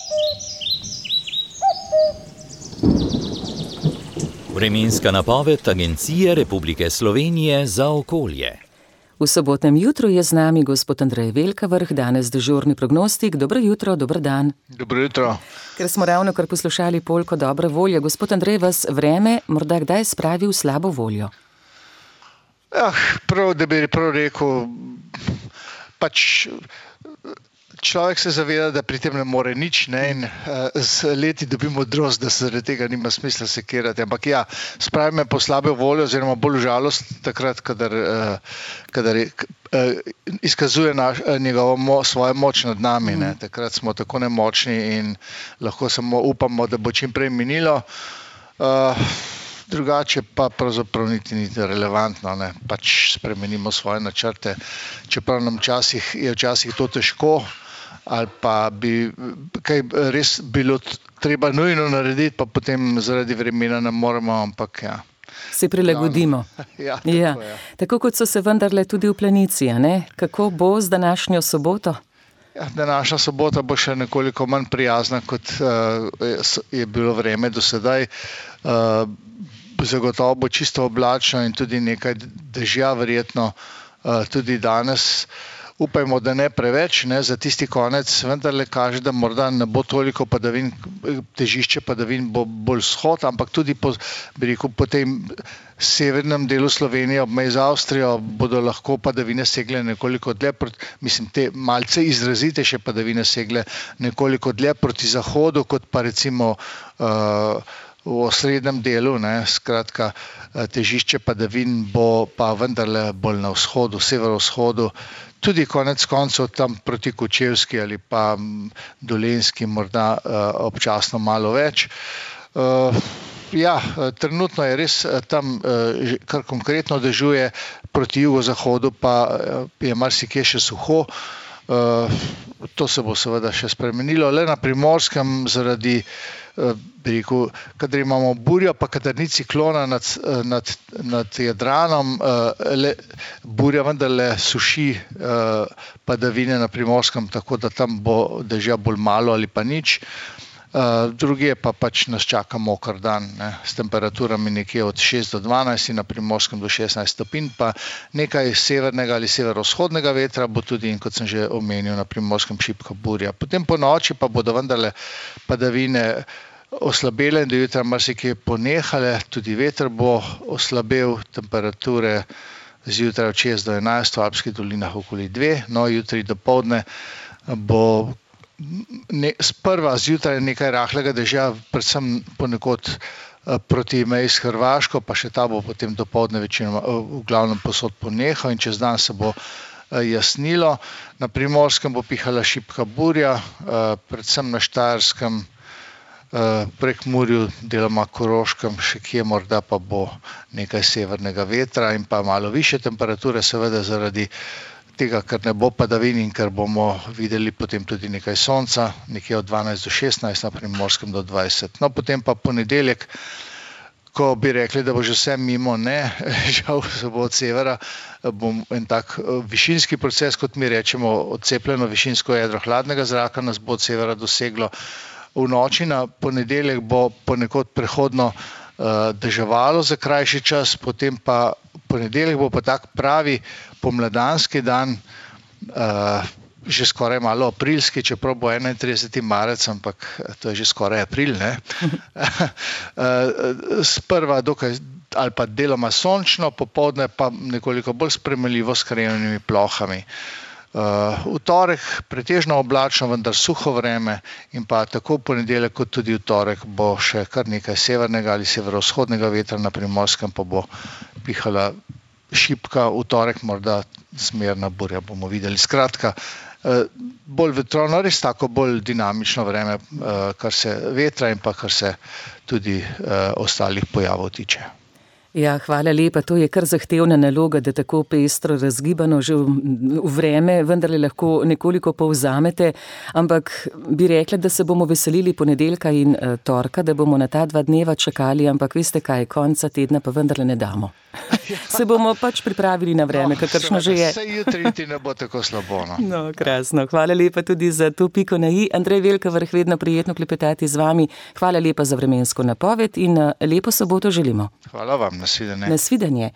Vremenska napoved Agencije Republike Slovenije za okolje. V sobotnem jutru je z nami gospod Andrej Velkavrh, danes dežurni prognostik. Dobro jutro, dober dan. Dobro jutro. Ker smo ravnokar poslušali polko Dobra volja, gospod Andrej, vas vreme morda kdaj spravi v slabo voljo? Da bi rekel, pač človek se zaveda, da pri tem ne more nič, ne, in z leti dobi modrost, da se zaradi tega nima smisla sekirati. Ampak ja, spravi me po slabe voljo oziroma bolj v žalost takrat, kadar izkazuje svojo moč nad nami. Ne. Takrat smo tako nemočni in lahko samo upamo, da bo čim prej minilo. Drugače pa pravzaprav niti relevantno, ne. Pač spremenimo svoje načrte, čeprav nam je včasih to težko, ali pa bi kaj res bilo treba nujno narediti, pa potem zaradi vremena ne moremo, ampak ja. Se prilagodimo. Ja, tako kot so se vendarle tudi v Planici, a ne? Kako bo z današnjo soboto? Ja, današnja sobota bo še nekoliko manj prijazna, kot je bilo vreme do sedaj. Zagotovo bo čisto oblačno in tudi nekaj dežja verjetno tudi danes. Upajmo, da ne preveč, ne, za tisti konec vendarle kaže, da morda ne bo toliko padavin, težišče padavin bo bolj vzhod, ampak tudi po tem severnem delu Slovenije ob meji z Avstrijo bodo lahko padavine segle nekoliko dlje, te malce izrazitejše padavine segle nekoliko dlje proti zahodu, kot pa recimo v osrednjem delu, ne, skratka, težišče padavin bo pa vendarle bolj na vzhodu, severovzhodu, tudi konec koncev tam proti Kočevski ali pa Dolenjski morda občasno malo več. Trenutno je res tam kar konkretno dežuje, proti jugozahodu pa je marsikje še suho. To se bo seveda še spremenilo. Le na Primorskem zaradi, kadar imamo burjo, pa kadar ni ciklona nad Jadranom, burja vendarle suši padavine na Primorskem, tako da tam bo dežja bolj malo ali pa nič. Drugje pa pač nas čaka moker dan, ne, s temperaturami nekje od 6 do 12 in na Primorskem do 16 stopinj, pa nekaj severnega ali severovzhodnega vetra bo tudi, in kot sem že omenil, na Primorskem šibka burja. Potem po noči pa bodo vendarle padavine oslabele in do jutra marsikje ponehale, tudi veter bo oslabel, temperature zjutraj od 6 do 11, v Alpskih dolinah okoli 2, no jutri dopoldne bo sprva zjutraj nekaj rahlega dežja, predvsem ponekod proti meji s Hrvaško, pa še ta bo potem dopoldne večinoma v glavnem povsod ponehal in čez dan se bo jasnilo. Na Primorskem bo pihala šibka burja, predvsem na Štajerskem, Prekmurju, deloma Koroškem, še kje morda pa bo nekaj severnega vetra in pa malo višje temperature, seveda zaradi tega, ker ne bo padavin in ker bomo videli potem tudi nekaj sonca, nekje od 12 do 16, na Primorskem do 20. No, potem pa ponedeljek, ko bi rekli, da bo že vse mimo, ne, žal se bo od severa, bo en tak višinski proces, kot mi rečemo, odcepljeno višinsko jedro hladnega zraka nas bo od severa doseglo. V noči na ponedeljek bo ponekod prehodno deževalo za krajši čas, potem pa ponedeljek bo pa tak pravi pomladanski dan, že skoraj malo aprilski, čeprav bo 31. marec, ampak to je že skoraj april, ne. Sprva dokaj ali pa deloma sončno, popoldne pa nekoliko bolj spremenljivo s krajevnimi plohami. V torek pretežno oblačno, vendar suho vreme in pa tako v ponedeljek kot tudi v torek bo še kar nekaj severnega ali severovzhodnega vetra, na Primorskem pa bo pihala šibka, v torek morda zmerna burja, bomo videli. Skratka, bolj vetrovno, res tako bolj dinamično vreme, kar se vetra in pa kar se tudi ostalih pojavov tiče. Ja, hvala lepa. To je kar zahtevna naloga, da tako pestro razgibano že v vreme vendarle lahko nekoliko povzamete, ampak bi rekla, da se bomo veselili ponedeljka in torka, da bomo na ta 2 dneva čakali, ampak veste kaj, konca tedna pa vendarle ne damo. Se bomo pač pripravili na vreme, kakršno že je. Saj jutri ti ne bo tako slabo. No, krasno. Hvala lepa tudi za to piko na i. Andrej Velkavrh, vedno prijetno klepetati z vami. Hvala lepa za vremensko napoved in lepo soboto želimo. Hvala vam, nasvidenje. Nasvidenje.